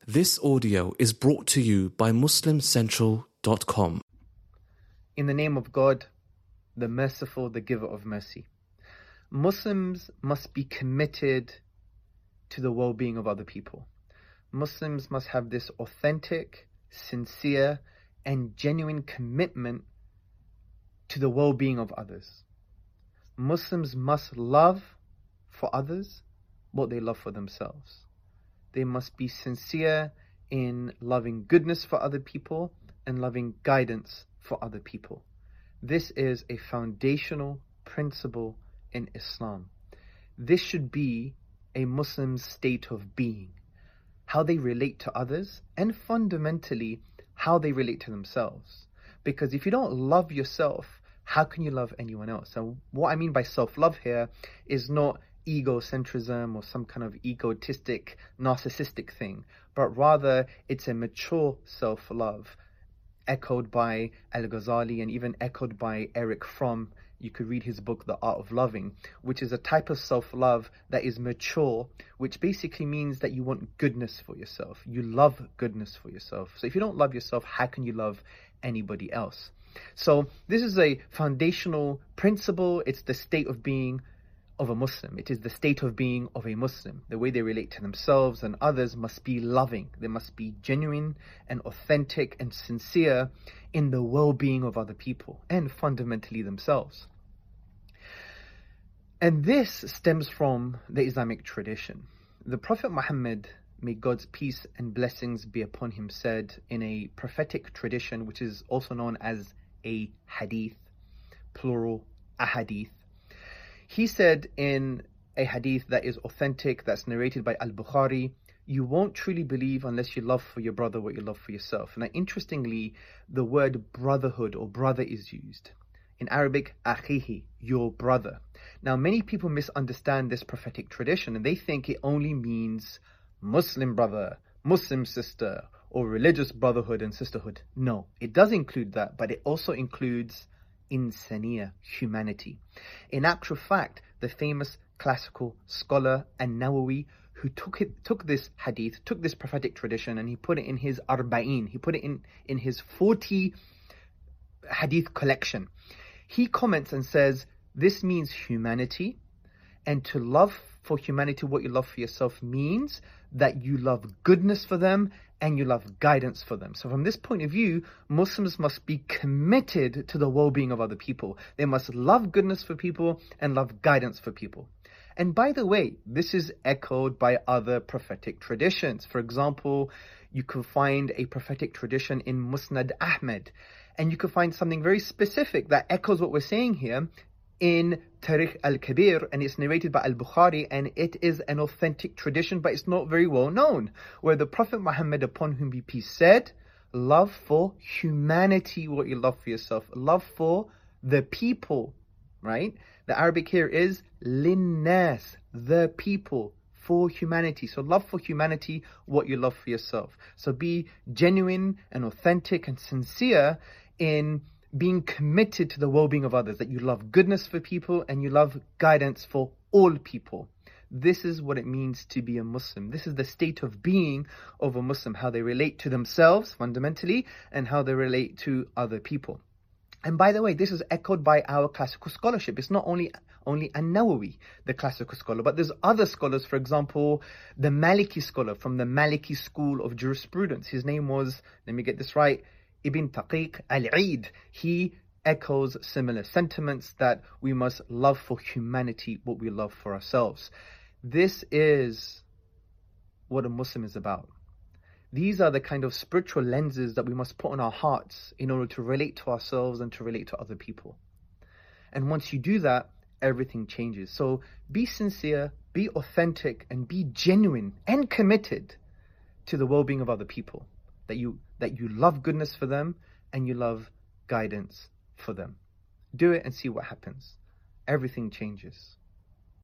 This audio is brought to you by MuslimCentral.com. In the name of God, the merciful, the giver of mercy. Muslims must be committed to the well-being of other people. Muslims must have this authentic, sincere, and genuine commitment to the well-being of others. Muslims must love for others what they love for themselves. They must be sincere in loving goodness for other people and loving guidance for other people. This is a foundational principle in Islam. This should be a Muslim's state of being, how they relate to others, and fundamentally, how they relate to themselves. Because if you don't love yourself, how can you love anyone else? And what I mean by self-love here is not egocentrism or some kind of egotistic, narcissistic thing, but rather it's a mature self-love, echoed by Al-Ghazali and even echoed by Erich Fromm. You could read his book, The Art of Loving, which is a type of self-love that is mature, which basically means that you want goodness for yourself. You love goodness for yourself. So if you don't love yourself, how can you love anybody else? So this is a foundational principle. It's the state of being of a Muslim. It is the state of being of a Muslim. The way they relate to themselves and others must be loving. They must be genuine and authentic and sincere in the well-being of other people and fundamentally themselves. And this stems from the Islamic tradition. The Prophet Muhammad, may God's peace and blessings be upon him, said in a prophetic tradition, which is also known as a hadith, plural ahadith. He said in a hadith that is authentic, that's narrated by Al-Bukhari, you won't truly believe unless you love for your brother what you love for yourself. Now, interestingly, the word brotherhood or brother is used. In Arabic, akhihi, your brother. Now, many people misunderstand this prophetic tradition and they think it only means Muslim brother, Muslim sister, or religious brotherhood and sisterhood. No, it does include that, but it also includes insaniya, humanity. In actual fact, the famous classical scholar An-Nawawi, who took this hadith, took this prophetic tradition, and he put it in his Arba'in, he put it in his 40 hadith collection. He comments and says, this means humanity, and to love for humanity what you love for yourself means that you love goodness for them and you love guidance for them. So from this point of view, Muslims must be committed to the well-being of other people. They must love goodness for people and love guidance for people. And by the way, this is echoed by other prophetic traditions. For example, you can find a prophetic tradition in Musnad Ahmad, and you can find something very specific that echoes what we're saying here in Tarikh al-Kabir, and it's narrated by Al-Bukhari, and it is an authentic tradition, but it's not very well known, where the Prophet Muhammad, upon whom be peace, said, love for humanity what you love for yourself, love for the people, right? The Arabic here is linnas, the people, for humanity. So love for humanity what you love for yourself. So be genuine and authentic and sincere in being committed to the well-being of others, that you love goodness for people and you love guidance for all people. This is what it means to be a Muslim. This is the state of being of a Muslim, how they relate to themselves fundamentally and how they relate to other people. And by the way, this is echoed by our classical scholarship. It's not only An-Nawawi, the classical scholar, but there's other scholars. For example, the Maliki scholar from the Maliki school of jurisprudence. His name was, let me get this right, Ibn Taqiq al-Eid. He echoes similar sentiments that we must love for humanity what we love for ourselves. This is what a Muslim is about. These are the kind of spiritual lenses that we must put on our hearts in order to relate to ourselves and to relate to other people. And once you do that, everything changes. So be sincere, be authentic, and be genuine and committed to the well-being of other people. That you love goodness for them and you love guidance for them. Do it and see what happens. Everything changes.